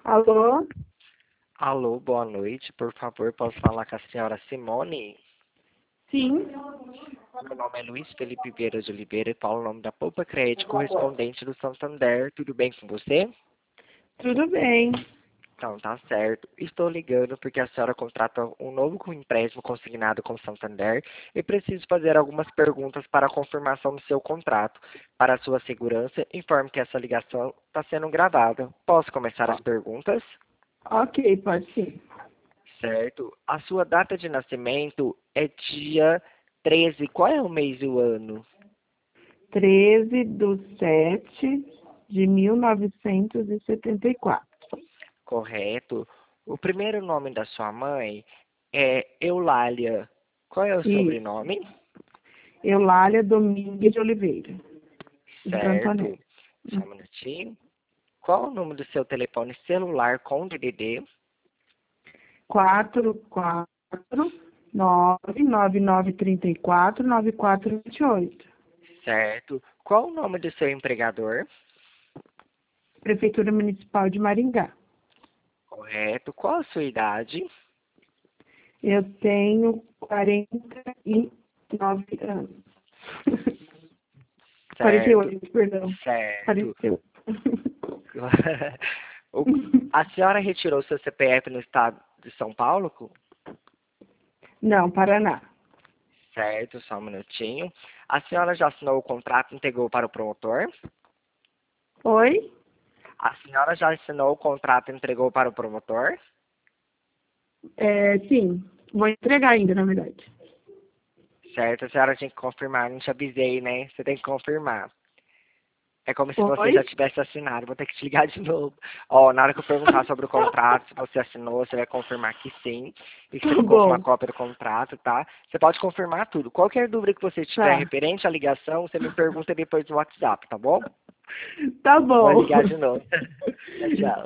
Alô? Alô, boa noite. Por favor, posso falar com a senhora Simone? Sim, Meu nome é Luiz Felipe Vieira de Oliveira e falo o nome da Poupa Crédito, correspondente do Santander. Tudo bem com você? tudo bem. Então, tá certo. Estou ligando porque a senhora contrata um novo empréstimo consignado com o Santander e preciso fazer algumas perguntas para a confirmação do seu contrato. Para a sua segurança, informe que essa ligação está sendo gravada. Posso começar as perguntas? Ok, pode sim. Certo. A sua data de nascimento é dia 13. Qual é o mês e o ano? 13/7/1974. Correto. O primeiro nome da sua mãe é Eulália. Qual é o Isso. sobrenome? Eulália Domingues de Oliveira, de Santo Certo. André. Só um minutinho. Qual o número do seu telefone celular com DDD? 44999349428. Certo. Qual o nome do seu empregador? Prefeitura Municipal de Maringá. Correto. Qual a sua idade? Eu tenho 49 anos. Certo. 48, perdão. Certo. 48. O- A senhora retirou seu CPF no estado de São Paulo? Não, Paraná. Certo, só um minutinho. A senhora já assinou o contrato e entregou para o promotor? Oi? A senhora já assinou o contrato e entregou para o promotor? Sim, vou entregar ainda, na verdade. Certo, a senhora tem que confirmar, não te avisei, né? Você tem que confirmar. É como se você já Oi? tivesse assinado, vou ter que te ligar de novo. Ó, na hora que eu perguntar sobre o contrato, se você assinou, você vai confirmar que sim, e que você Tá ficou com uma bom, cópia do contrato, tá? Você pode confirmar tudo. Qualquer dúvida que você tiver tá. referente à ligação, você me pergunta depois no WhatsApp, tá bom? Tá Vou bom. ligar de novo. Tchau, tchau.